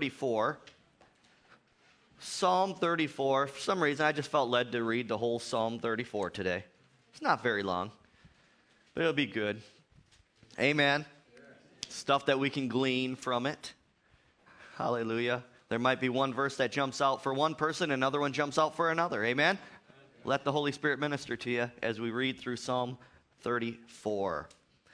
34. Psalm 34. For some reason, I just felt led to read the whole Psalm 34 today. It's not very long, but it'll be good. Amen. Stuff that we can glean from it. Hallelujah. There might be one verse that jumps out for one person, another one jumps out for another. Amen. Let the Holy Spirit minister to you as we read through Psalm 34.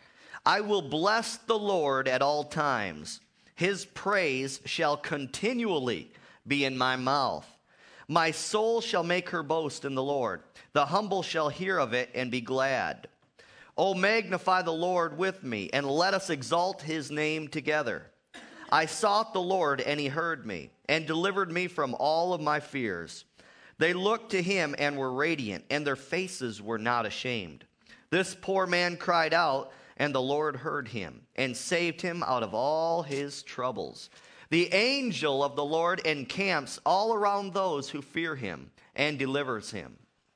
I will bless the Lord at all times. His praise shall continually be in my mouth. My soul shall make her boast in the Lord. The humble shall hear of it and be glad. O magnify the Lord with me, and let us exalt his name together. I sought the Lord, and he heard me, and delivered me from all of my fears. They looked to him and were radiant, and their faces were not ashamed. This poor man cried out, and the Lord heard him, and saved him out of all his troubles. The angel of the Lord encamps all around those who fear him, and delivers him.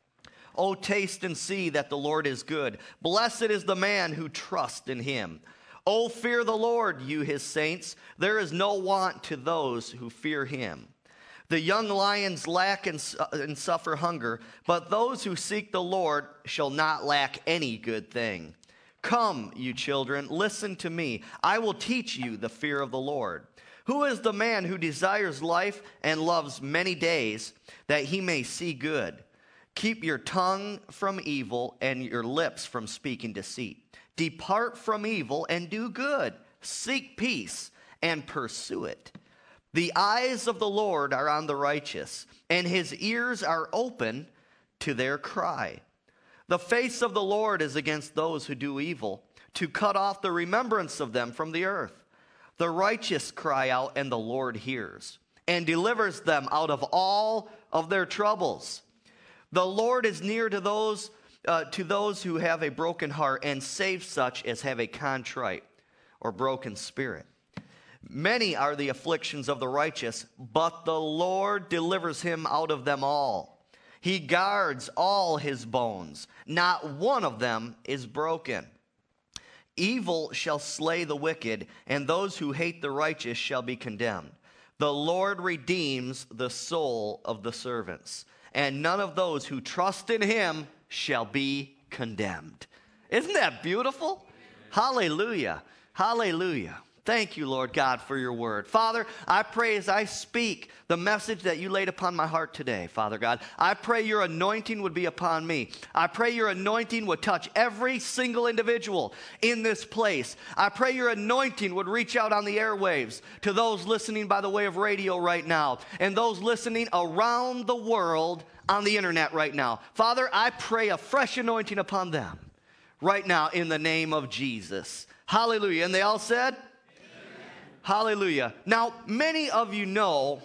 O taste and see that the Lord is good. Blessed is the man who trusts in him. O fear the Lord, you his saints. There is no want to those who fear him. The young lions lack and suffer hunger, but those who seek the Lord shall not lack any good thing. Come, you children, listen to me. I will teach you the fear of the Lord. Who is the man who desires life and loves many days, that he may see good? Keep your tongue from evil and your lips from speaking deceit. Depart from evil and do good. Seek peace and pursue it. The eyes of the Lord are on the righteous, and his ears are open to their cry. The face of the Lord is against those who do evil, to cut off the remembrance of them from the earth. The righteous cry out, and the Lord hears, and delivers them out of all of their troubles. The Lord is near to those who have a broken heart, and saves such as have a contrite or broken spirit. Many are the afflictions of the righteous, but the Lord delivers him out of them all. He guards all his bones. Not one of them is broken. Evil shall slay the wicked, and those who hate the righteous shall be condemned. The Lord redeems the soul of the servants, and none of those who trust in him shall be condemned. Isn't that beautiful? Hallelujah. Hallelujah. Thank you, Lord God, for your word. Father, I pray as I speak the message that you laid upon my heart today, Father God, I pray your anointing would be upon me. I pray your anointing would touch every single individual in this place. I pray your anointing would reach out on the airwaves to those listening by the way of radio right now, and those listening around the world on the internet right now. Father, I pray a fresh anointing upon them right now in the name of Jesus. Hallelujah. And they all said, hallelujah. Now, how many of you know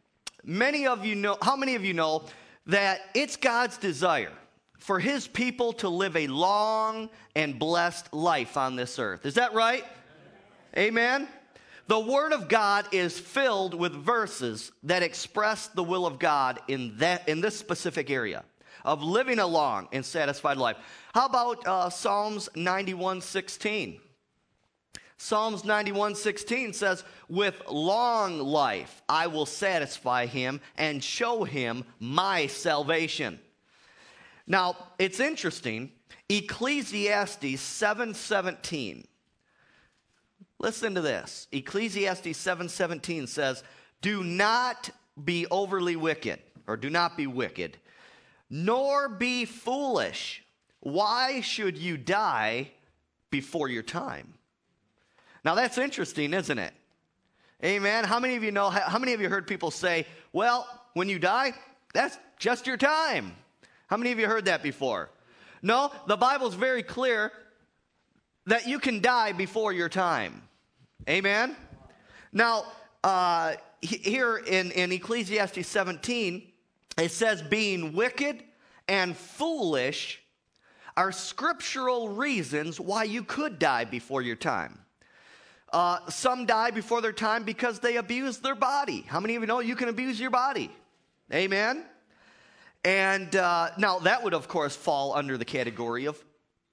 that it's God's desire for his people to live a long and blessed life on this earth? Is that right? Amen? The Word of God is filled with verses that express the will of God in this specific area of living a long and satisfied life. How about Psalms 91:16? Psalms 91:16 says, with long life I will satisfy him and show him my salvation. Now, it's interesting. Ecclesiastes 7:17. Listen to this. Ecclesiastes 7:17 says, do not be overly wicked, or do not be wicked, nor be foolish. Why should you die before your time? Now that's interesting, isn't it? Amen. How many of you heard people say, well, when you die, that's just your time? How many of you heard that before? No, the Bible's very clear that you can die before your time. Amen. Now, here in Ecclesiastes 17, it says being wicked and foolish are scriptural reasons why you could die before your time. Some die before their time because they abuse their body. How many of you know you can abuse your body? Amen? And now that would, of course, fall under the category of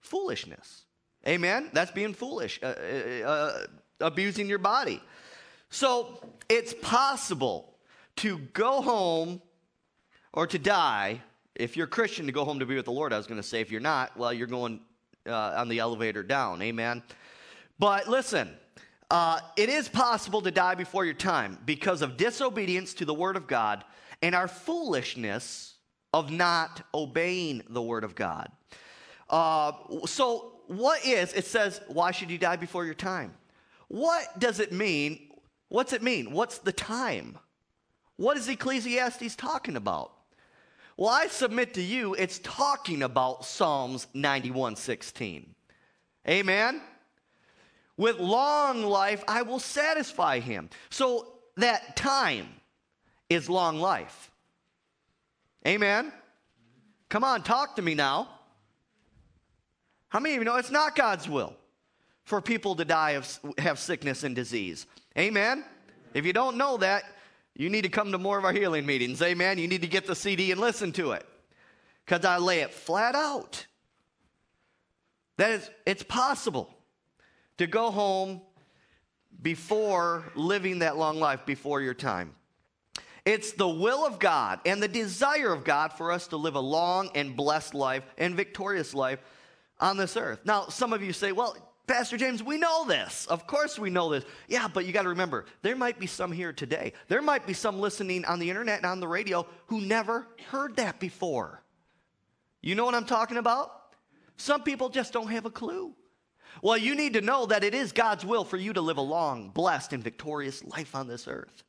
foolishness. Amen? That's being foolish, abusing your body. So it's possible to go home or to die. If you're a Christian, to go home to be with the Lord, I was going to say. If you're not, well, you're going on the elevator down. Amen. But listen, it is possible to die before your time because of disobedience to the Word of God and our foolishness of not obeying the Word of God. So it says, why should you die before your time? What does it mean? What's it mean? What's the time? What is Ecclesiastes talking about? Well, I submit to you, it's talking about Psalms 91:16. Amen? With long life, I will satisfy him. So that time is long life. Amen? Come on, talk to me now. How many of you know it's not God's will for people to die have sickness and disease? Amen? If you don't know that, you need to come to more of our healing meetings. Amen? You need to get the CD and listen to it. Because I lay it flat out. It's possible to go home before living that long life before your time. It's the will of God and the desire of God for us to live a long and blessed life and victorious life on this earth. Now, some of you say, well, Pastor James, we know this. Of course we know this. Yeah, but you got to remember, there might be some here today. There might be some listening on the internet and on the radio who never heard that before. You know what I'm talking about? Some people just don't have a clue. Well, you need to know that it is God's will for you to live a long, blessed, and victorious life on this earth.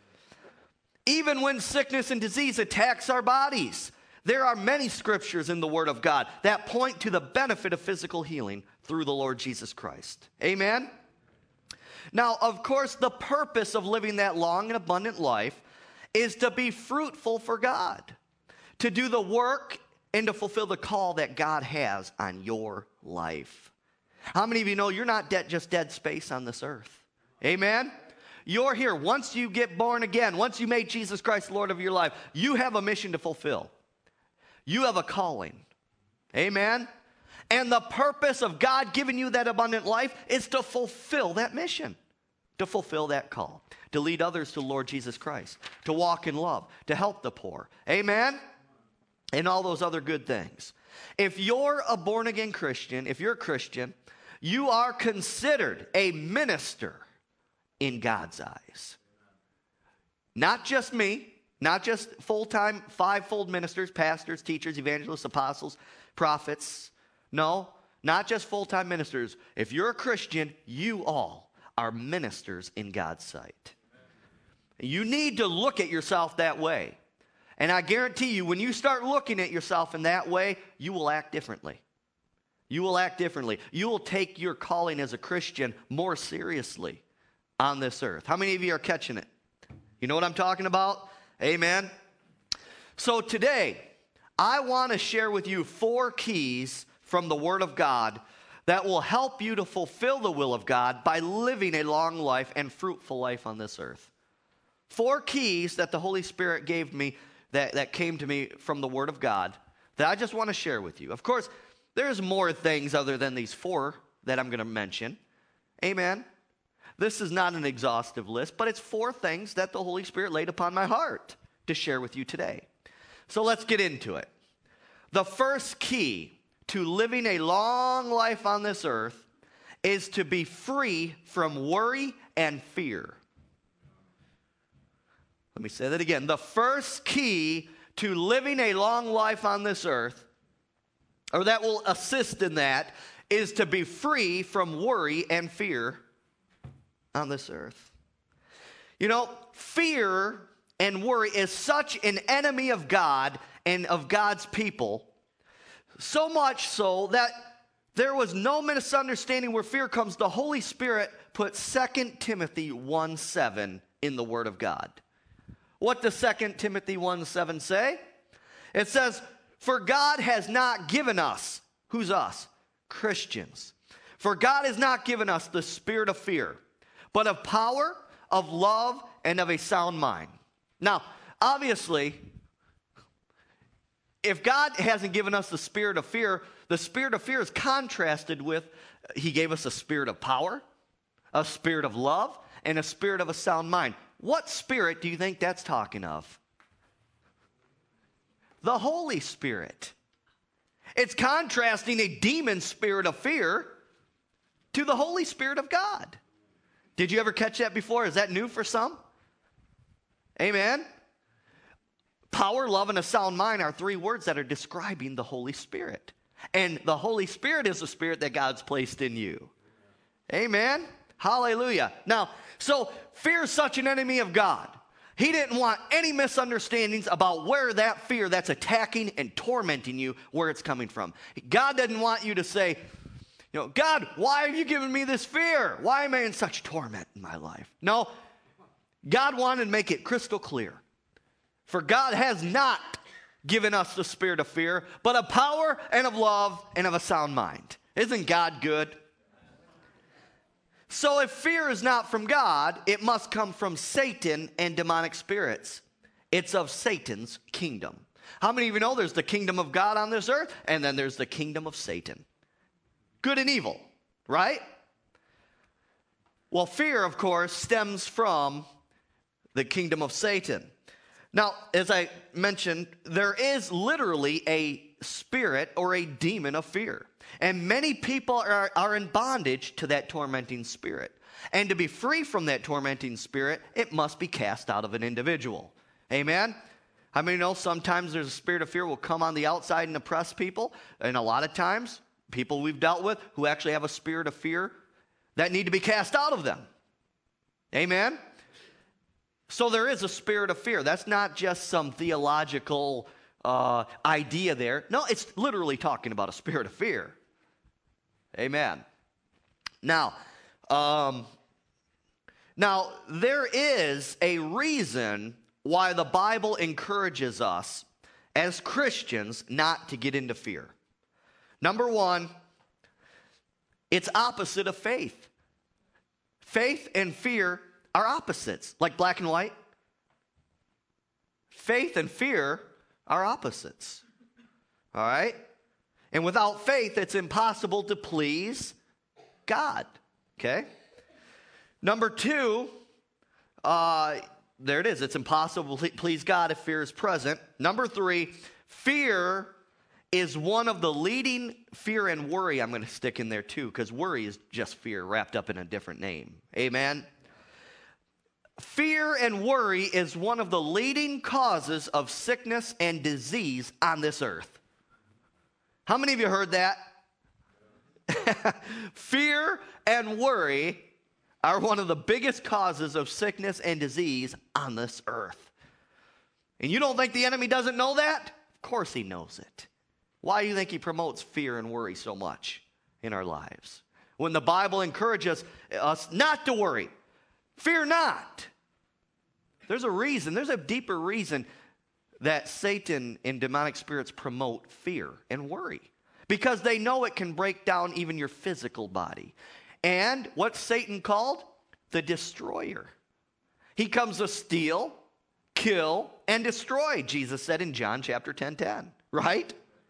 Even when sickness and disease attacks our bodies, there are many scriptures in the Word of God that point to the benefit of physical healing through the Lord Jesus Christ. Amen? Now, of course, the purpose of living that long and abundant life is to be fruitful for God, to do the work and to fulfill the call that God has on your life. How many of you know you're not just dead space on this earth? Amen? You're here. Once you get born again, once you made Jesus Christ Lord of your life, you have a mission to fulfill. You have a calling. Amen? And the purpose of God giving you that abundant life is to fulfill that mission, to fulfill that call, to lead others to the Lord Jesus Christ, to walk in love, to help the poor. Amen? And all those other good things. If you're a born-again Christian, if you're a Christian, you are considered a minister in God's eyes. Not just me. Not just full-time, fivefold ministers, pastors, teachers, evangelists, apostles, prophets. No, not just full-time ministers. If you're a Christian, you all are ministers in God's sight. You need to look at yourself that way. And I guarantee you, when you start looking at yourself in that way, you will act differently. You will act differently. You will take your calling as a Christian more seriously on this earth. How many of you are catching it? You know what I'm talking about? Amen. So today, I want to share with you 4 keys from the Word of God that will help you to fulfill the will of God by living a long life and fruitful life on this earth. 4 keys that the Holy Spirit gave me that came to me from the Word of God that I just want to share with you. Of course, there's more things other than these 4 that I'm going to mention. Amen. This is not an exhaustive list, but it's 4 things that the Holy Spirit laid upon my heart to share with you today. So let's get into it. The first key to living a long life on this earth is to be free from worry and fear. Let me say that again. The first key to living a long life on this earth, or that will assist in that, is to be free from worry and fear on this earth. You know, fear and worry is such an enemy of God and of God's people, so much so that there was no misunderstanding where fear comes. The Holy Spirit put 2 Timothy 1:7 in the Word of God. What does 2 Timothy 1:7 say? It says, for God has not given us, who's us? Christians. For God has not given us the spirit of fear, but of power, of love, and of a sound mind. Now, obviously, if God hasn't given us the spirit of fear is contrasted with, he gave us a spirit of power, a spirit of love, and a spirit of a sound mind. What spirit do you think that's talking of? The Holy Spirit. It's contrasting a demon spirit of fear to the Holy Spirit of God. Did you ever catch that before? Is that new for some? Amen. Power, love, and a sound mind are three words that are describing the Holy Spirit. And the Holy Spirit is the spirit that God's placed in you. Amen. Hallelujah. Now, so fear is such an enemy of God. He didn't want any misunderstandings about where that fear that's attacking and tormenting you, where it's coming from. God didn't want you to say, God, why have you given me this fear? Why am I in such torment in my life? No, God wanted to make it crystal clear. For God has not given us the spirit of fear, but of power and of love and of a sound mind. Isn't God good? So if fear is not from God, it must come from Satan and demonic spirits. It's of Satan's kingdom. How many of you know there's the kingdom of God on this earth, and then there's the kingdom of Satan? Good and evil, right? Well, fear, of course, stems from the kingdom of Satan. Now, as I mentioned, there is literally a spirit or a demon of fear. And many people are in bondage to that tormenting spirit. And to be free from that tormenting spirit, it must be cast out of an individual. Amen? How many know sometimes there's a spirit of fear will come on the outside and oppress people? And a lot of times, people we've dealt with who actually have a spirit of fear that need to be cast out of them. Amen? So there is a spirit of fear. That's not just some theological idea there. No, it's literally talking about a spirit of fear. Amen. Now, there is a reason why the Bible encourages us as Christians not to get into fear. Number one, it's opposite of faith. Faith and fear are opposites, like black and white. Faith and fear are opposites. All right? And without faith, it's impossible to please God. Okay? Number two, there it is. It's impossible to please God if fear is present. Number three, fear is one of the leading, fear and worry, I'm going to stick in there too, because worry is just fear wrapped up in a different name. Amen? Fear and worry is one of the leading causes of sickness and disease on this earth. How many of you heard that? Fear and worry are one of the biggest causes of sickness and disease on this earth. And you don't think the enemy doesn't know that? Of course he knows it. Why do you think he promotes fear and worry so much in our lives? When the Bible encourages us not to worry. Fear not. There's a reason, there's a deeper reason that Satan and demonic spirits promote fear and worry. Because they know it can break down even your physical body. And what's Satan called? The destroyer. He comes to steal, kill, and destroy, Jesus said in John chapter 10:10, right?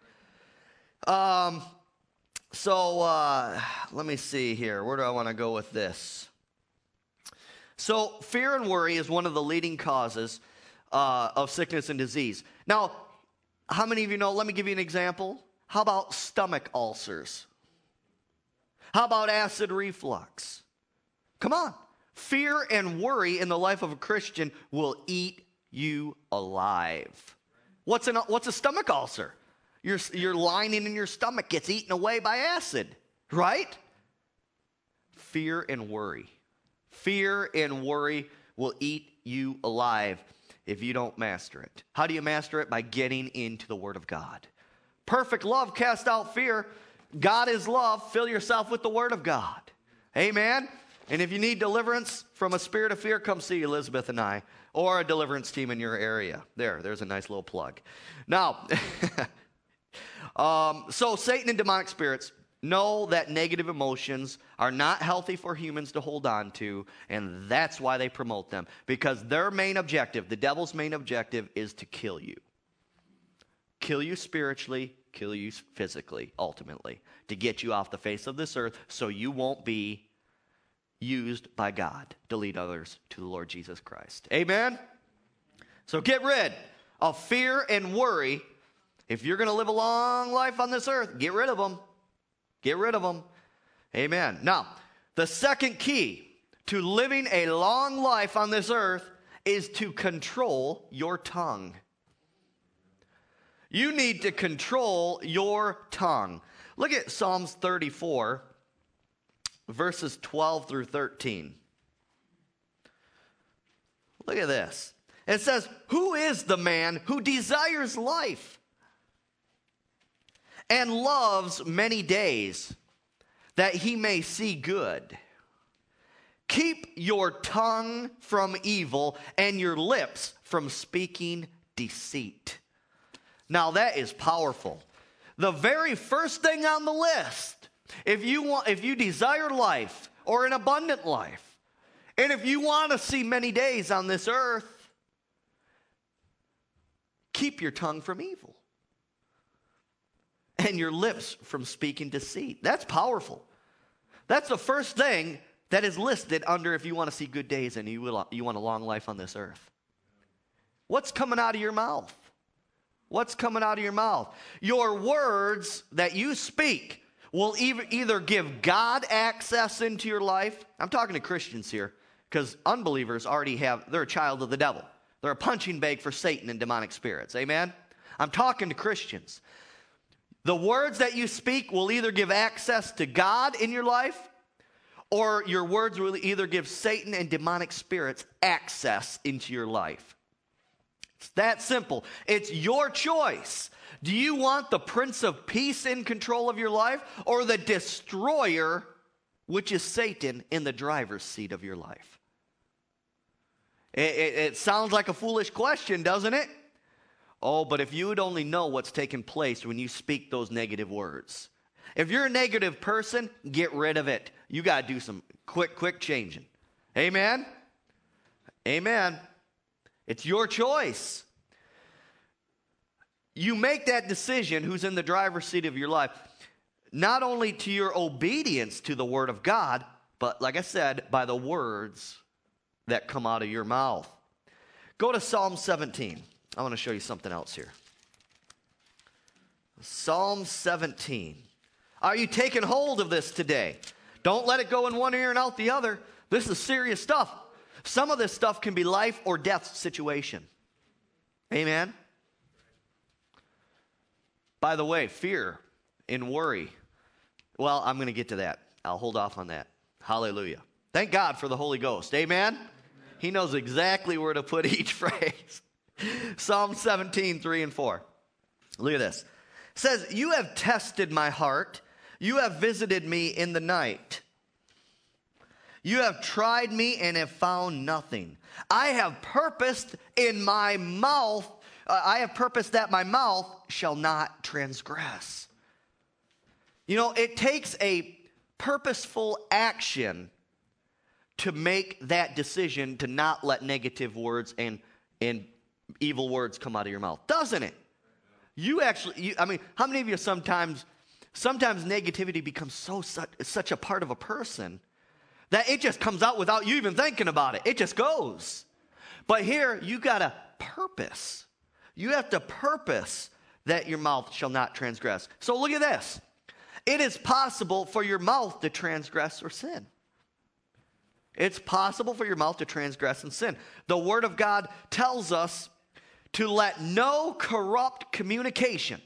Let me see here. Where do I want to go with this? So fear and worry is one of the leading causes of sickness and disease. Now, how many of you know, let me give you an example. How about stomach ulcers? How about acid reflux? Come on. Fear and worry in the life of a Christian will eat you alive. What's a stomach ulcer? Your lining in your stomach gets eaten away by acid, right? Fear and worry. Fear and worry will eat you alive if you don't master it. How do you master it? By getting into the Word of God. Perfect love casts out fear. God is love. Fill yourself with the Word of God. Amen? And if you need deliverance from a spirit of fear, come see Elizabeth and I, or a deliverance team in your area. There's a nice little plug. Now, so Satan and demonic spirits know that negative emotions are not healthy for humans to hold on to, and that's why they promote them. Because their main objective, the devil's main objective, is to kill you. Kill you spiritually, kill you physically, ultimately. To get you off the face of this earth so you won't be used by God to lead others to the Lord Jesus Christ. Amen? So get rid of fear and worry. If you're going to live a long life on this earth, get rid of them. Get rid of them. Amen. Now, the second key to living a long life on this earth is to control your tongue. You need to control your tongue. Look at Psalms 34, verses 12 through 13. Look at this. It says, "Who is the man who desires life and loves many days, that he may see good? Keep your tongue from evil and your lips from speaking deceit." Now that is powerful. The very first thing on the list, if you desire life or an abundant life, and if you want to see many days on this earth, keep your tongue from evil and your lips from speaking deceit. That's powerful. That's the first thing that is listed under if you want to see good days and you want a long life on this earth. What's coming out of your mouth? What's coming out of your mouth? Your words that you speak will either give God access into your life. I'm talking to Christians here, because unbelievers they're a child of the devil. They're a punching bag for Satan and demonic spirits. Amen? I'm talking to Christians. The words that you speak will either give access to God in your life, or your words will either give Satan and demonic spirits access into your life. It's that simple. It's your choice. Do you want the Prince of Peace in control of your life, or the destroyer, which is Satan, in the driver's seat of your life? It sounds like a foolish question, doesn't it? Oh, but if you would only know what's taking place when you speak those negative words. If you're a negative person, get rid of it. You got to do some quick changing. Amen? Amen. It's your choice. You make that decision, who's in the driver's seat of your life, not only to your obedience to the Word of God, but like I said, by the words that come out of your mouth. Go to Psalm 17. I want to show you something else here. Psalm 17. Are you taking hold of this today? Don't let it go in one ear and out the other. This is serious stuff. Some of this stuff can be life or death situation. Amen? By the way, fear and worry. Well, I'm going to get to that. I'll hold off on that. Hallelujah. Thank God for the Holy Ghost. Amen? He knows exactly where to put each phrase. Psalm 17, 3 and 4. Look at this. It says, "You have tested my heart. You have visited me in the night. You have tried me and have found nothing. I have purposed in my mouth, I have purposed that my mouth shall not transgress." You know, it takes a purposeful action to make that decision to not let negative words and evil words come out of your mouth, doesn't it? How many of you sometimes negativity becomes such a part of a person that it just comes out without you even thinking about it. It just goes. But here, you got to purpose. You have to purpose that your mouth shall not transgress. So look at this. It is possible for your mouth to transgress or sin. It's possible for your mouth to transgress and sin. The Word of God tells us to let no corrupt communication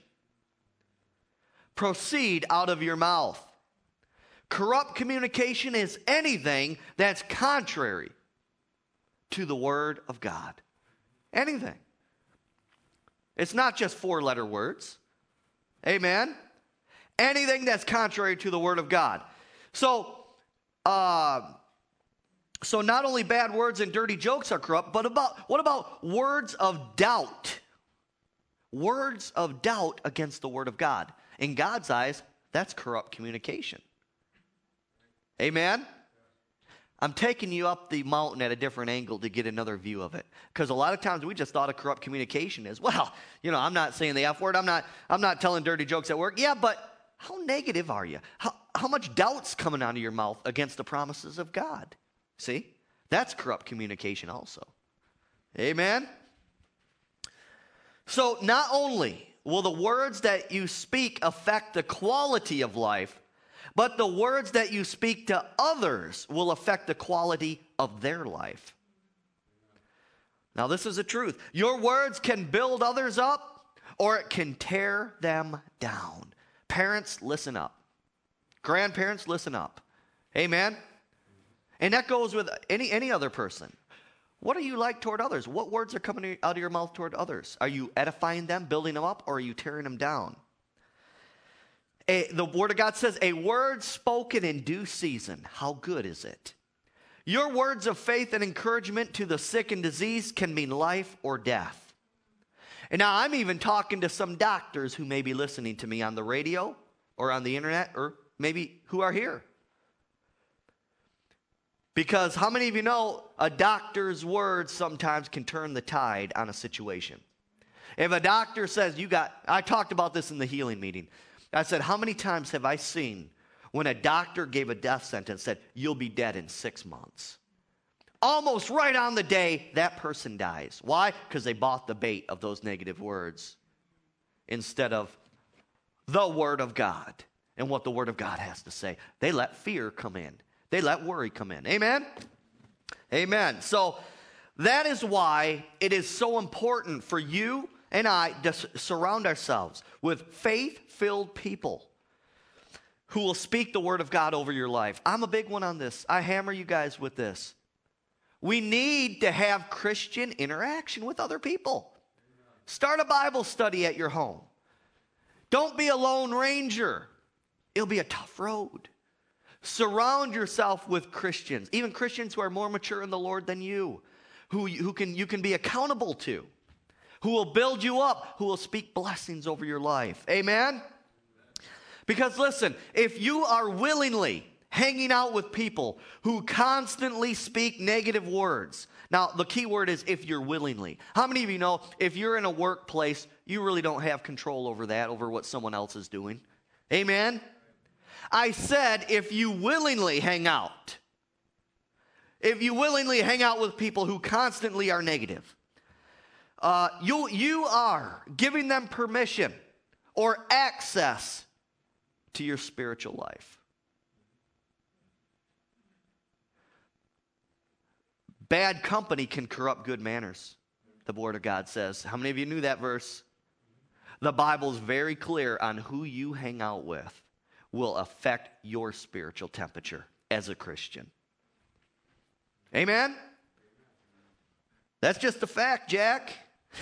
proceed out of your mouth. Corrupt communication is anything that's contrary to the Word of God. Anything. It's not just four-letter words. Amen? Anything that's contrary to the Word of God. So not only bad words and dirty jokes are corrupt, but what about words of doubt? Words of doubt against the Word of God. In God's eyes, that's corrupt communication. Amen? I'm taking you up the mountain at a different angle to get another view of it. Because a lot of times we just thought of corrupt communication as, well, I'm not saying the F word. I'm not telling dirty jokes at work. Yeah, but how negative are you? how much doubt's coming out of your mouth against the promises of God? See? That's corrupt communication also. Amen? So not only will the words that you speak affect the quality of life, but the words that you speak to others will affect the quality of their life. Now, this is the truth. Your words can build others up, or it can tear them down. Parents, listen up. Grandparents, listen up. Amen? And that goes with any other person. What are you like toward others? What words are coming out of your mouth toward others? Are you edifying them, building them up, or are you tearing them down? The Word of God says, a word spoken in due season, how good is it? Your words of faith and encouragement to the sick and diseased can mean life or death. And now I'm even talking to some doctors who may be listening to me on the radio or on the internet, or maybe who are here. Because how many of you know a doctor's words sometimes can turn the tide on a situation? If a doctor says I talked about this in the healing meeting. I said, how many times have I seen when a doctor gave a death sentence, said, you'll be dead in 6 months? Almost right on the day that person dies. Why? Because they bought the bait of those negative words instead of the Word of God and what the Word of God has to say. They let fear come in. They let worry come in. Amen? Amen. So that is why it is so important for you and I to surround ourselves with faith-filled people who will speak the Word of God over your life. I'm a big one on this. I hammer you guys with this. We need to have Christian interaction with other people. Start a Bible study at your home. Don't be a lone ranger. It'll be a tough road. Surround yourself with Christians, even Christians who are more mature in the Lord than you, who you can be accountable to, who will build you up, who will speak blessings over your life. Amen? Because listen, if you are willingly hanging out with people who constantly speak negative words, now the key word is if you're willingly. How many of you know if you're in a workplace, you really don't have control over that, over what someone else is doing? Amen? I said if you willingly hang out. If you willingly hang out with people who constantly are negative, you are giving them permission or access to your spiritual life. Bad company can corrupt good manners, the Word of God says. How many of you knew that verse? The Bible is very clear on who you hang out with will affect your spiritual temperature as a Christian. Amen? That's just a fact, Jack.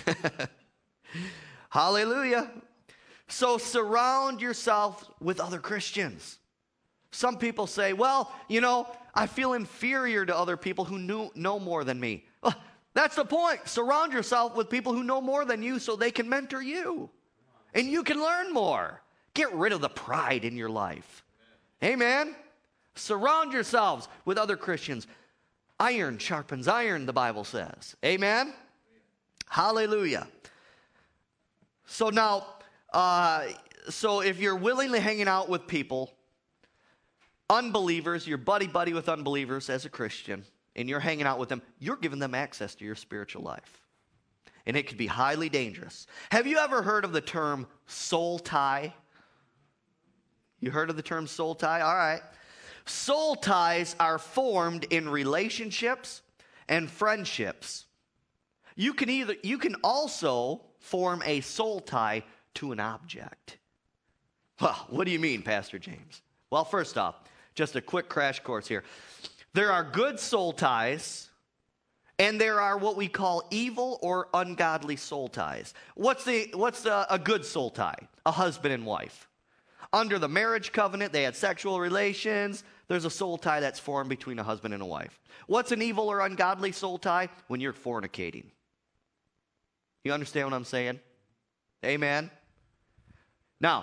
Hallelujah. So surround yourself with other Christians. Some people say, well, I feel inferior to other people who know more than me. Well, that's the point. Surround yourself with people who know more than you so they can mentor you. And you can learn more. Get rid of the pride in your life. Amen? Surround yourselves with other Christians. Iron sharpens iron, the Bible says. Amen? Hallelujah. So now, so if you're willingly hanging out with people, unbelievers, you're buddy with unbelievers as a Christian, and you're hanging out with them, you're giving them access to your spiritual life. And it could be highly dangerous. Have you ever heard of the term soul tie? You heard of the term soul tie? All right. Soul ties are formed in relationships and friendships. You can also form a soul tie to an object. Well, what do you mean, Pastor James? Well, first off, just a quick crash course here. There are good soul ties, and there are what we call evil or ungodly soul ties. What's a good soul tie? A husband and wife. Under the marriage covenant, they had sexual relations. There's a soul tie that's formed between a husband and a wife. What's an evil or ungodly soul tie? When you're fornicating. You understand what I'm saying? Amen? Now,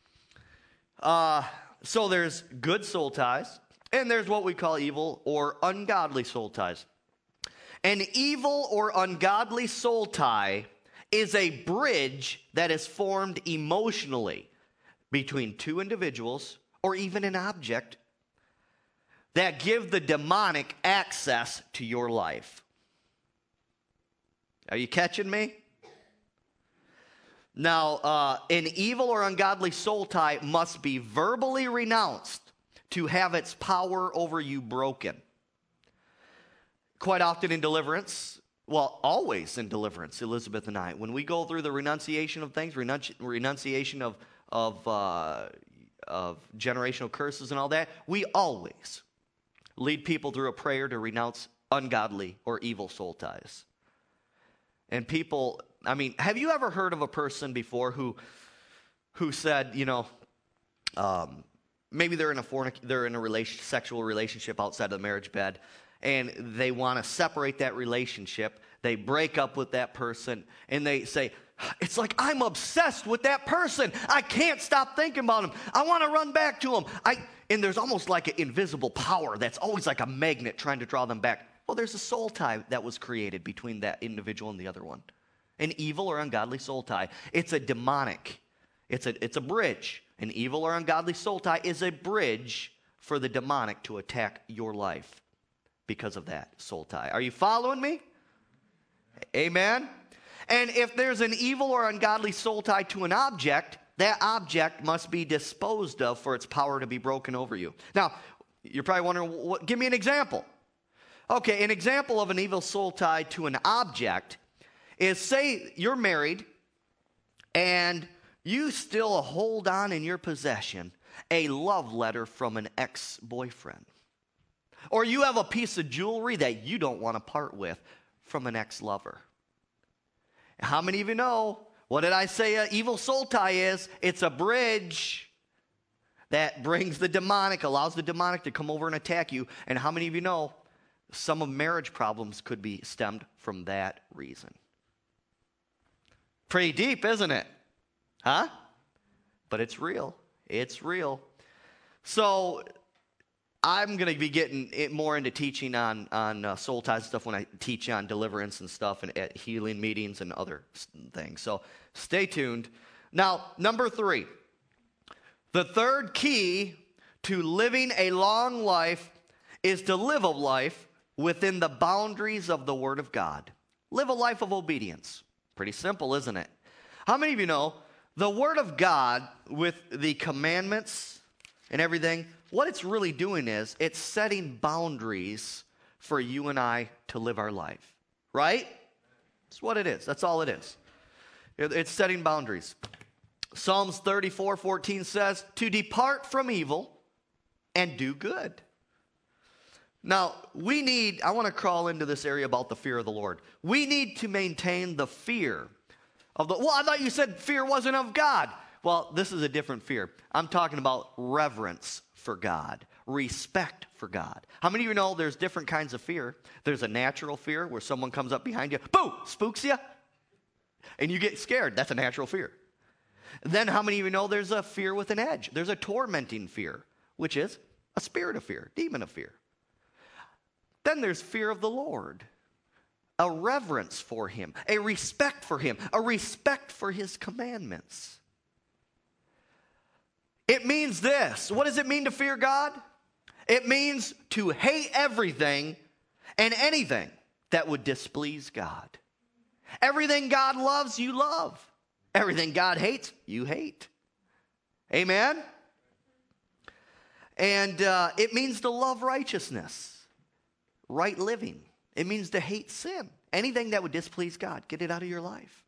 so there's good soul ties, and there's what we call evil or ungodly soul ties. An evil or ungodly soul tie is a bridge that is formed emotionally between two individuals or even an object that give the demonic access to your life. Are you catching me? Now, an evil or ungodly soul tie must be verbally renounced to have its power over you broken. Quite often in deliverance, well, always in deliverance, Elizabeth and I, when we go through the renunciation of things, renunciation of generational curses and all that, we always lead people through a prayer to renounce ungodly or evil soul ties. And people, I mean, have you ever heard of a person before who said, maybe they're in a sexual relationship outside of the marriage bed, and they want to separate that relationship. They break up with that person, and they say, it's like I'm obsessed with that person. I can't stop thinking about him. I want to run back to him. And there's almost like an invisible power that's always like a magnet trying to draw them back. Well, there's a soul tie that was created between that individual and the other one. An evil or ungodly soul tie. It's a demonic. It's a bridge. An evil or ungodly soul tie is a bridge for the demonic to attack your life because of that soul tie. Are you following me? Amen? And if there's an evil or ungodly soul tie to an object, that object must be disposed of for its power to be broken over you. Now, you're probably wondering, give me an example. Okay, an example of an evil soul tie to an object is, say you're married and you still hold on in your possession a love letter from an ex-boyfriend. Or you have a piece of jewelry that you don't want to part with from an ex-lover. How many of you know, what did I say an evil soul tie is? It's a bridge that brings the demonic, allows the demonic to come over and attack you. And how many of you know some of marriage problems could be stemmed from that reason? Pretty deep, isn't it? Huh? But it's real. It's real. So I'm going to be getting more into teaching on soul ties and stuff when I teach on deliverance and stuff and at healing meetings and other things. So stay tuned. Now, number 3. The third key to living a long life is to live a life within the boundaries of the Word of God. Live a life of obedience. Pretty simple, isn't it? How many of you know the Word of God with the commandments and everything, what it's really doing is it's setting boundaries for you and I to live our life. Right? That's what it is. That's all it is. It's setting boundaries. Psalms 34:14 says, to depart from evil and do good. Now, I want to crawl into this area about the fear of the Lord. We need to maintain the fear of well, I thought you said fear wasn't of God. Well, this is a different fear. I'm talking about reverence for God, respect for God. How many of you know there's different kinds of fear? There's a natural fear where someone comes up behind you, boom, spooks you, and you get scared. That's a natural fear. Then how many of you know there's a fear with an edge? There's a tormenting fear, which is a spirit of fear, demon of fear. Then there's fear of the Lord, a reverence for Him, a respect for Him, a respect for His commandments. It means this. What does it mean to fear God? It means to hate everything and anything that would displease God. Everything God loves, you love. Everything God hates, you hate. Amen? And it means to love righteousness, right living. It means to hate sin. Anything that would displease God, get it out of your life.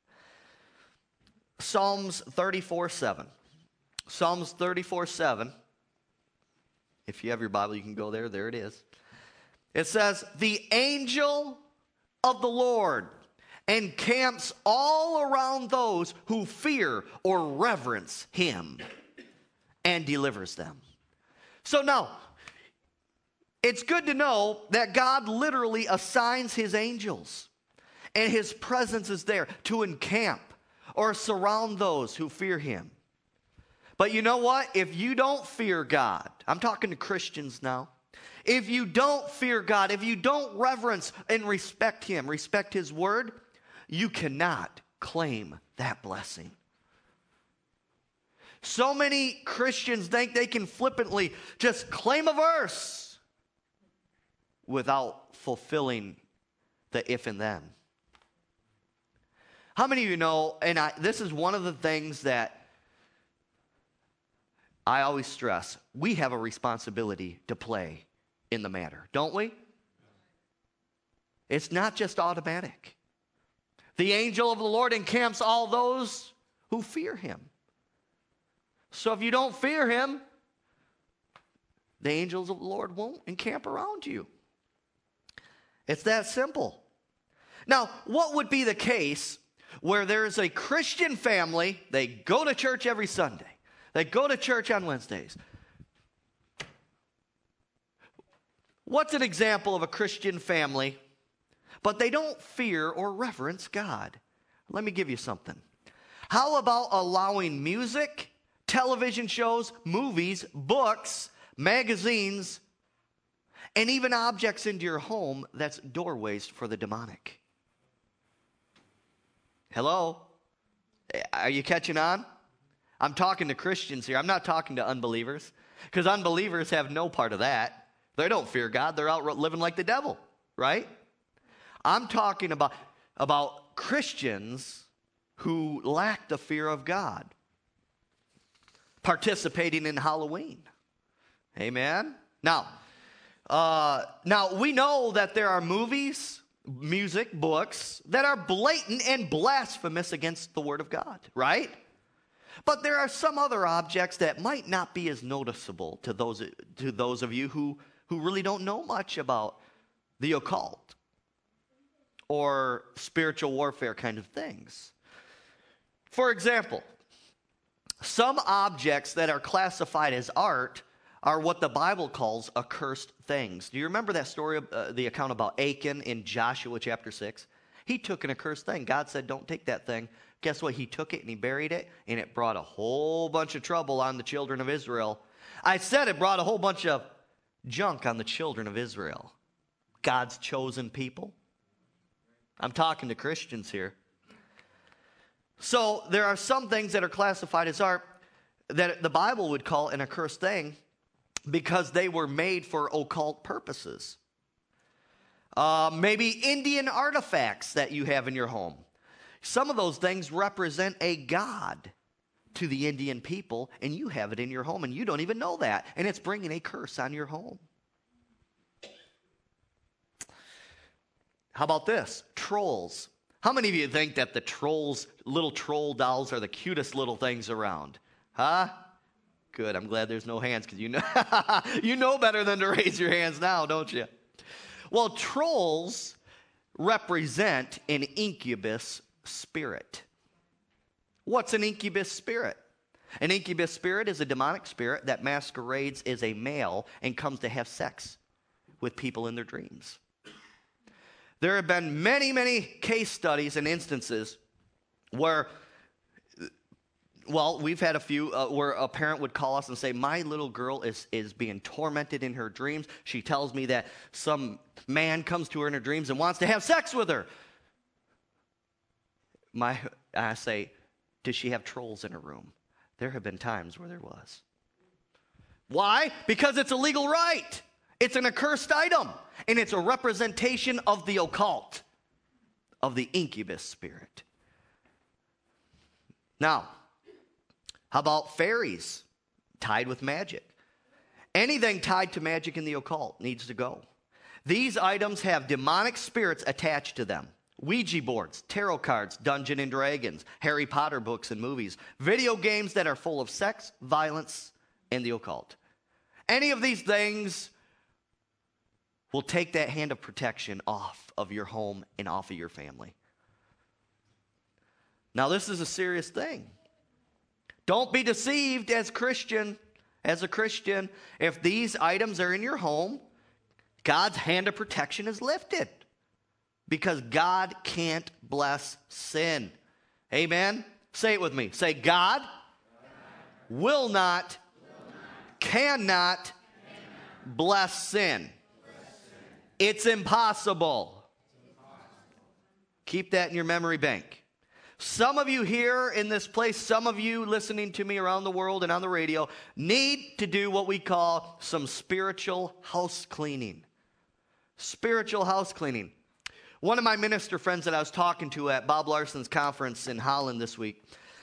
Psalms 34:7. Psalms 34:7. If you have your Bible, you can go there. There it is. It says, the angel of the Lord encamps all around those who fear or reverence Him and delivers them. So now, it's good to know that God literally assigns His angels, and His presence is there to encamp or surround those who fear Him. But you know what? If you don't fear God, I'm talking to Christians now. If you don't fear God, if you don't reverence and respect Him, respect His word, you cannot claim that blessing. So many Christians think they can flippantly just claim a verse without fulfilling the if and then. How many of you know, and this is one of the things that I always stress, we have a responsibility to play in the matter, don't we? It's not just automatic. The angel of the Lord encamps all those who fear him. So if you don't fear him, the angels of the Lord won't encamp around you. It's that simple. Now, what would be the case where there is a Christian family, they go to church every Sunday, they go to church on Wednesdays? What's an example of a Christian family, but they don't fear or reverence God? Let me give you something. How about allowing music, television shows, movies, books, magazines, and even objects into your home that's doorways for the demonic? Hello? Are you catching on? I'm talking to Christians here. I'm not talking to unbelievers, because unbelievers have no part of that. They don't fear God. They're out living like the devil, right? I'm talking about Christians who lack the fear of God, participating in Halloween. Amen? Now, we know that there are movies, music, books that are blatant and blasphemous against the Word of God, right? But there are some other objects that might not be as noticeable to those of you who really don't know much about the occult or spiritual warfare kind of things. For example, some objects that are classified as art are what the Bible calls accursed things. Do you remember that story, the account about Achan in Joshua chapter 6? He took an accursed thing. God said, don't take that thing. Guess what? He took it and he buried it, and it brought a whole bunch of trouble on the children of Israel. I said it brought a whole bunch of junk on the children of Israel. God's chosen people. I'm talking to Christians here. So there are some things that are classified as art that the Bible would call an accursed thing because they were made for occult purposes. Maybe Indian artifacts that you have in your home. Some of those things represent a god to the Indian people, and you have it in your home, and you don't even know that, and it's bringing a curse on your home. How about this? Trolls. How many of you think that the trolls, little troll dolls, are the cutest little things around? Huh? Good, I'm glad there's no hands, because you know better than to raise your hands now, don't you? Well, trolls represent an incubus spirit. What's an incubus spirit? An incubus spirit is a demonic spirit that masquerades as a male and comes to have sex with people in their dreams. There have been many, many case studies and instances where, well, we've had a few where a parent would call us and say, my little girl is being tormented in her dreams. She tells me that some man comes to her in her dreams and wants to have sex with her. I say, does she have trolls in her room? There have been times where there was. Why? Because it's a legal right. It's an accursed item, and it's a representation of the occult, of the incubus spirit. Now, how about fairies tied with magic? Anything tied to magic in the occult needs to go. These items have demonic spirits attached to them. Ouija boards, tarot cards, Dungeons and Dragons, Harry Potter books and movies, video games that are full of sex, violence, and the occult. Any of these things will take that hand of protection off of your home and off of your family. Now, this is a serious thing. Don't be deceived as a Christian. If these items are in your home, God's hand of protection is lifted. Because God can't bless sin. Amen? Say it with me. Say, God will not, cannot bless sin. It's impossible. Keep that in your memory bank. Some of you here in this place, some of you listening to me around the world and on the radio, need to do what we call some spiritual house cleaning. Spiritual house cleaning. One of my minister friends that I was talking to at Bob Larson's conference in Holland this week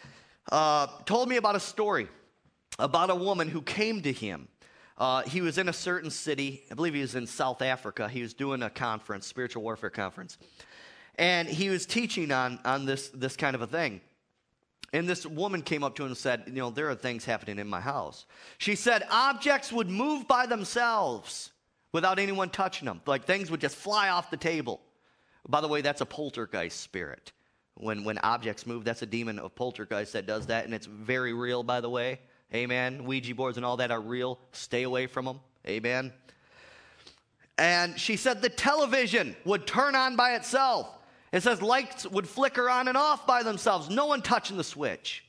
told me about a story about a woman who came to him. He was in a certain city. I believe he was in South Africa. He was doing a conference, spiritual warfare conference. And he was teaching on this kind of a thing. And this woman came up to him and said, there are things happening in my house. She said objects would move by themselves without anyone touching them. Like things would just fly off the table. By the way, that's a poltergeist spirit. When objects move, that's a demon of poltergeist that does that. And it's very real, by the way. Amen. Ouija boards and all that are real. Stay away from them. Amen. And she said the television would turn on by itself. It says lights would flicker on and off by themselves. No one touching the switch.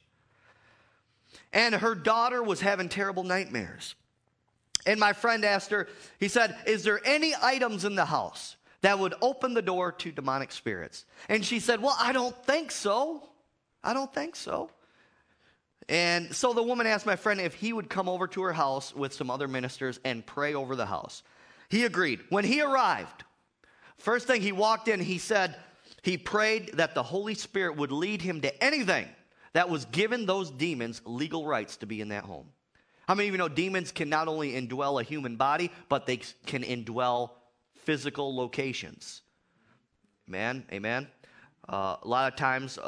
And her daughter was having terrible nightmares. And my friend asked her, he said, is there any items in the house that would open the door to demonic spirits? And she said, well, I don't think so. I don't think so. And so the woman asked my friend if he would come over to her house with some other ministers and pray over the house. He agreed. When he arrived, first thing he walked in, he said he prayed that the Holy Spirit would lead him to anything that was given those demons legal rights to be in that home. How many of you know demons can not only indwell a human body, but they can indwell physical locations? Amen? Amen? A lot of times,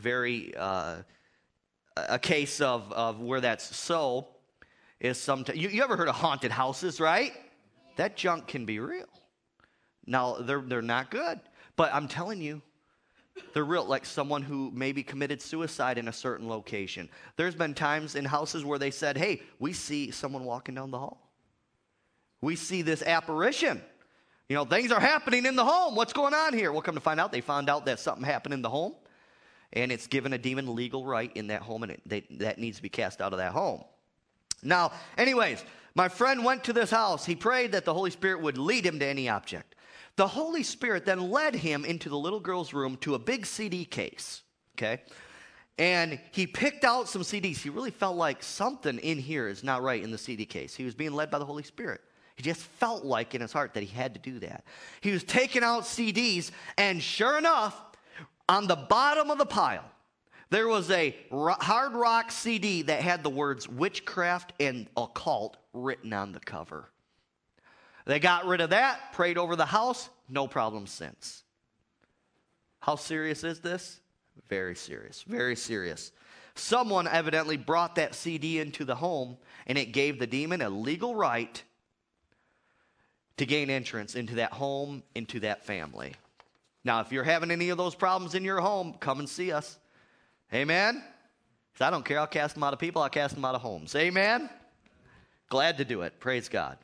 a case of where that's so is sometimes, you ever heard of haunted houses, right? That junk can be real. Now, they're not good, but I'm telling you, they're real, like someone who maybe committed suicide in a certain location. There's been times in houses where they said, hey, we see someone walking down the hall. We see this apparition. Things are happening in the home. What's going on here? We'll come to find out. They found out that something happened in the home, and it's given a demon legal right in that home, and that needs to be cast out of that home. Now, anyways, my friend went to this house. He prayed that the Holy Spirit would lead him to any object. The Holy Spirit then led him into the little girl's room to a big CD case, okay? And he picked out some CDs. He really felt like something in here is not right in the CD case. He was being led by the Holy Spirit. He just felt like in his heart that he had to do that. He was taking out CDs, and sure enough, on the bottom of the pile, there was a hard rock CD that had the words witchcraft and occult written on the cover. They got rid of that, prayed over the house, no problem since. How serious is this? Very serious, very serious. Someone evidently brought that CD into the home, and it gave the demon a legal right to gain entrance into that home, into that family. Now, if you're having any of those problems in your home, come and see us. Amen? Because I don't care. I'll cast them out of people. I'll cast them out of homes. Amen? Glad to do it. Praise God.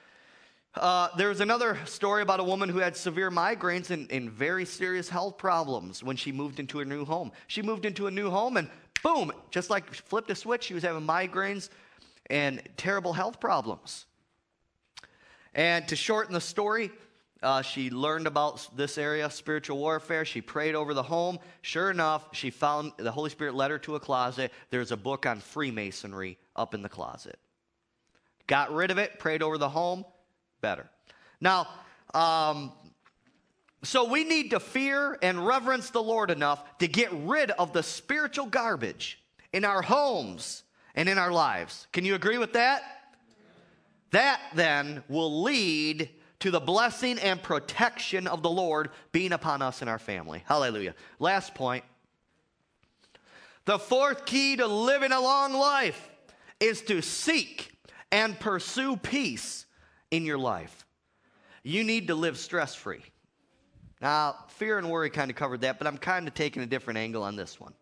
There was another story about a woman who had severe migraines and very serious health problems when she moved into a new home. She moved into a new home and boom, just like flipped a switch, she was having migraines and terrible health problems. And to shorten the story, she learned about this area, spiritual warfare. She prayed over the home. Sure enough, she found the Holy Spirit led her to a closet. There's a book on Freemasonry up in the closet. Got rid of it, prayed over the home, better. Now, so we need to fear and reverence the Lord enough to get rid of the spiritual garbage in our homes and in our lives. Can you agree with that? That then will lead to the blessing and protection of the Lord being upon us and our family. Hallelujah. Last point. The fourth key to living a long life is to seek and pursue peace in your life. You need to live stress-free. Now, fear and worry kind of covered that, but I'm kind of taking a different angle on this one.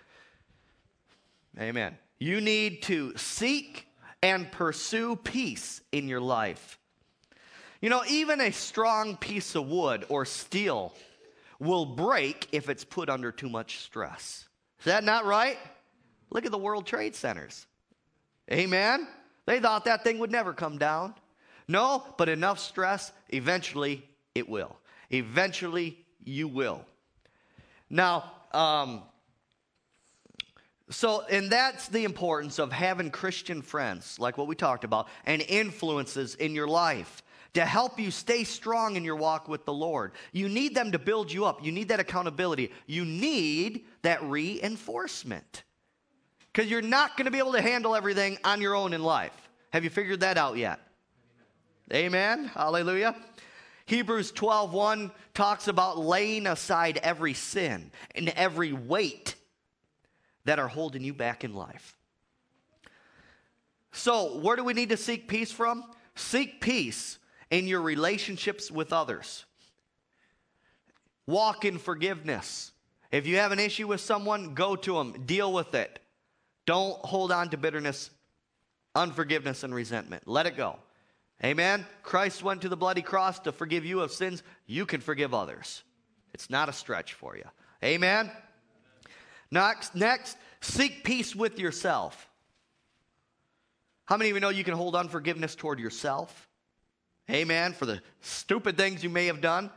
Amen. You need to seek and pursue peace in your life. Even a strong piece of wood or steel will break if it's put under too much stress. Is that not right? Look at the World Trade Centers. Amen? They thought that thing would never come down. No, but enough stress, eventually it will. Eventually you will. Now, And that's the importance of having Christian friends, like what we talked about, and influences in your life to help you stay strong in your walk with the Lord. You need them to build you up. You need that accountability. You need that reinforcement. Because you're not going to be able to handle everything on your own in life. Have you figured that out yet? Amen. Hallelujah. Hebrews 12:1 talks about laying aside every sin and every weight that are holding you back in life. So, where do we need to seek peace from? Seek peace in your relationships with others. Walk in forgiveness. If you have an issue with someone, go to them. Deal with it. Don't hold on to bitterness, unforgiveness, and resentment. Let it go. Amen? Christ went to the bloody cross to forgive you of sins. You can forgive others. It's not a stretch for you. Amen? Next, seek peace with yourself. How many of you know you can hold unforgiveness toward yourself? Amen? For the stupid things you may have done.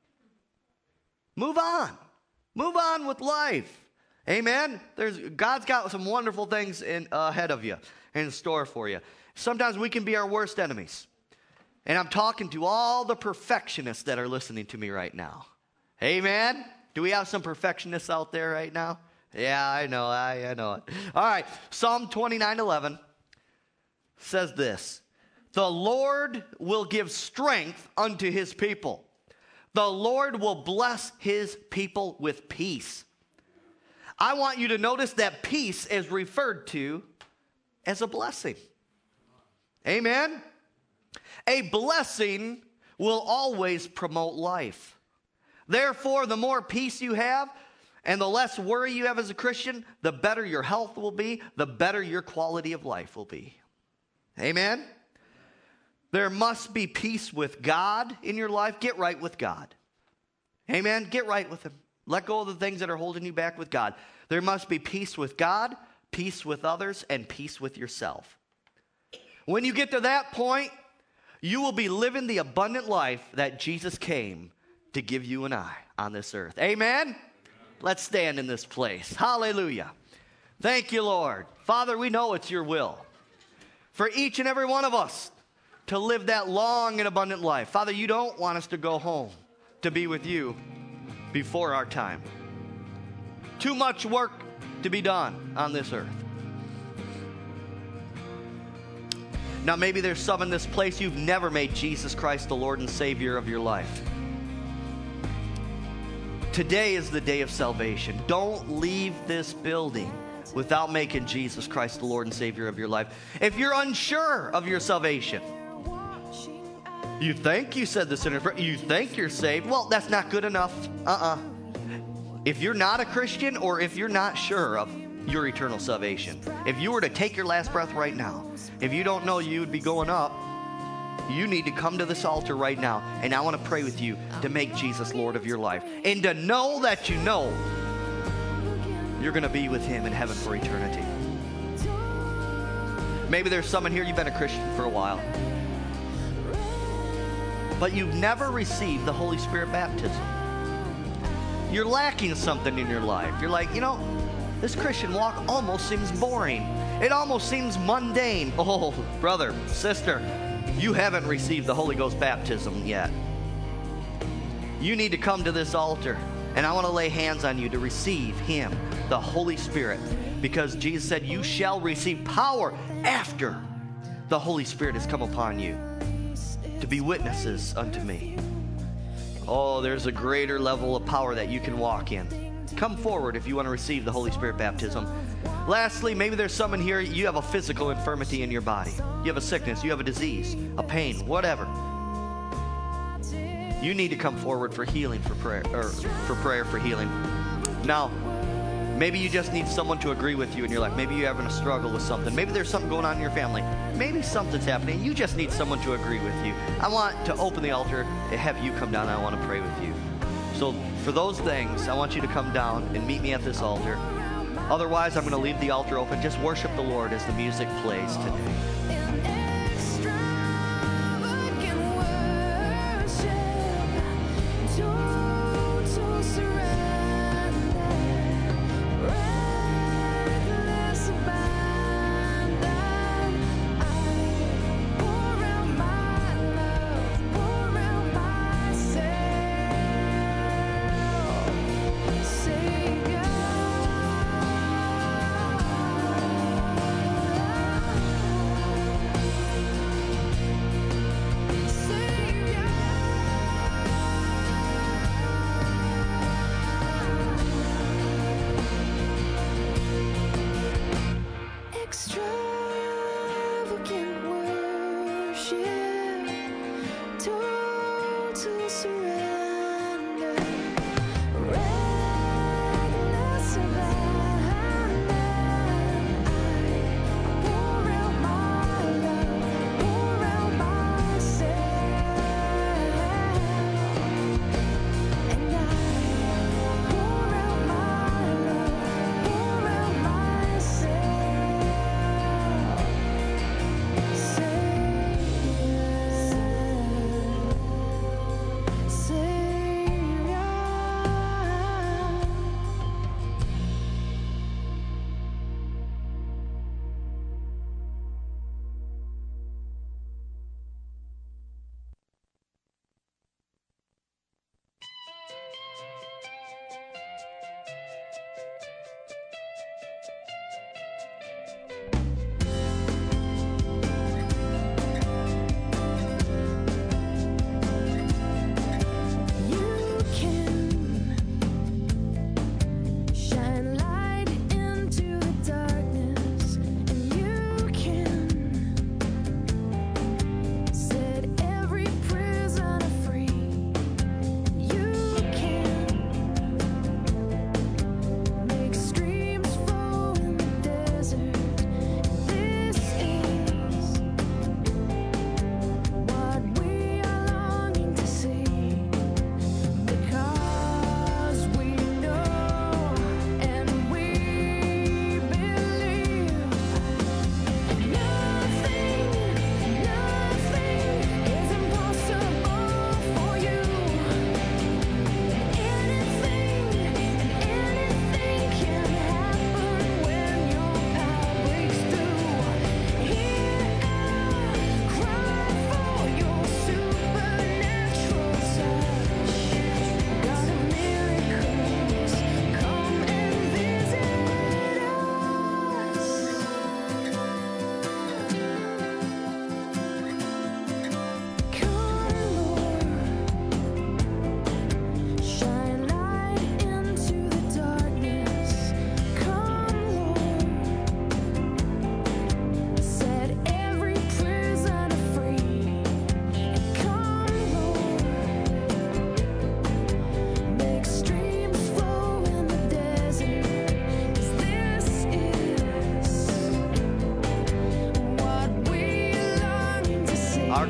Move on. Move on with life. Amen? God's got some wonderful things ahead of you, in store for you. Sometimes we can be our worst enemies. And I'm talking to all the perfectionists that are listening to me right now. Amen? Do we have some perfectionists out there right now? Yeah, I know it. All right, Psalm 29:11 says this: the Lord will give strength unto his people. The Lord will bless his people with peace. I want you to notice that peace is referred to as a blessing. Amen? A blessing will always promote life. Therefore, the more peace you have and the less worry you have as a Christian, the better your health will be, the better your quality of life will be. Amen? There must be peace with God in your life. Get right with God. Amen? Get right with him. Let go of the things that are holding you back with God. There must be peace with God, peace with others, and peace with yourself. When you get to that point, you will be living the abundant life that Jesus came to give you and I on this earth. Amen? Let's stand in this place. Hallelujah. Thank you, Lord. Father, we know it's your will for each and every one of us to live that long and abundant life. Father, you don't want us to go home to be with you before our time. Too much work to be done on this earth. Now, maybe there's some in this place you've never made Jesus Christ the Lord and Savior of your life. Today is the day of salvation. Don't leave this building without making Jesus Christ the Lord and Savior of your life. If you're unsure of your salvation, you think you said the sinner's prayer, you think you're saved, well, that's not good enough. If you're not a Christian, or if you're not sure of your eternal salvation, if you were to take your last breath right now, if you don't know you would be going up, you need to come to this altar right now, and I want to pray with you to make Jesus Lord of your life, and to know that you know you're going to be with him in heaven for eternity. Maybe there's someone here, you've been a Christian for a while, but you've never received the Holy Spirit baptism. You're lacking something in your life. You're like, this Christian walk almost seems boring. It almost seems mundane. Oh, brother, sister, you haven't received the Holy Ghost baptism yet. You need to come to this altar, and I want to lay hands on you to receive him, the Holy Spirit, because Jesus said, you shall receive power after the Holy Spirit has come upon you to be witnesses unto me. Oh, there's a greater level of power that you can walk in. Come forward if you want to receive the Holy Spirit baptism. Lastly, maybe there's someone here, you have a physical infirmity in your body. You have a sickness, you have a disease, a pain, whatever. You need to come forward for healing, for prayer for healing. Now, maybe you just need someone to agree with you in your life. Maybe you're having a struggle with something. Maybe there's something going on in your family. Maybe something's happening. You just need someone to agree with you. I want to open the altar and have you come down, and I want to pray with you. So for those things, I want you to come down and meet me at this altar. Otherwise, I'm going to leave the altar open. Just worship the Lord as the music plays today.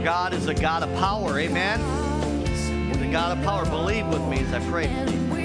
God is a God of power. Amen? He's a God of power. Believe with me as I pray.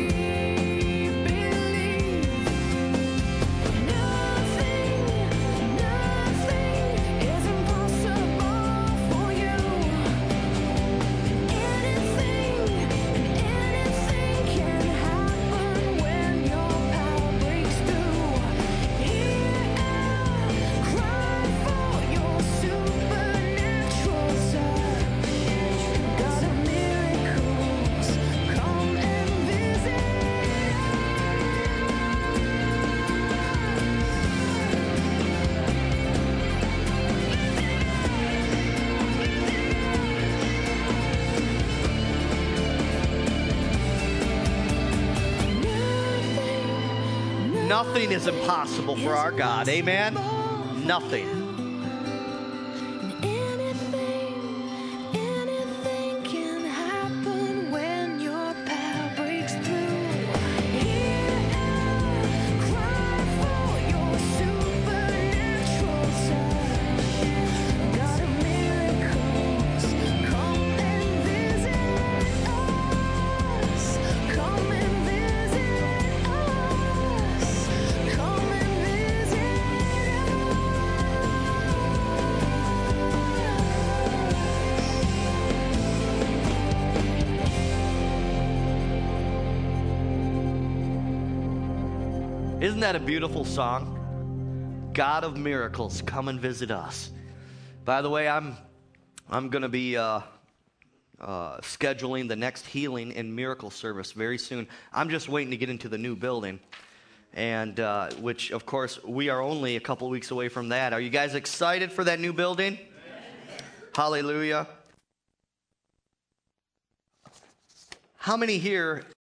Nothing is impossible for our God. Amen? Nothing. Anything can happen when your power breaks through. Hear our cry for your supernatural touch. God of miracles, come and visit us. Come and visit us. Come and visit Isn't that a beautiful song? God of miracles, come and visit us. By the way, I'm going to be scheduling the next healing and miracle service very soon. I'm just waiting to get into the new building, and which, of course, we are only a couple weeks away from that. Are you guys excited for that new building? Yes. Hallelujah. How many here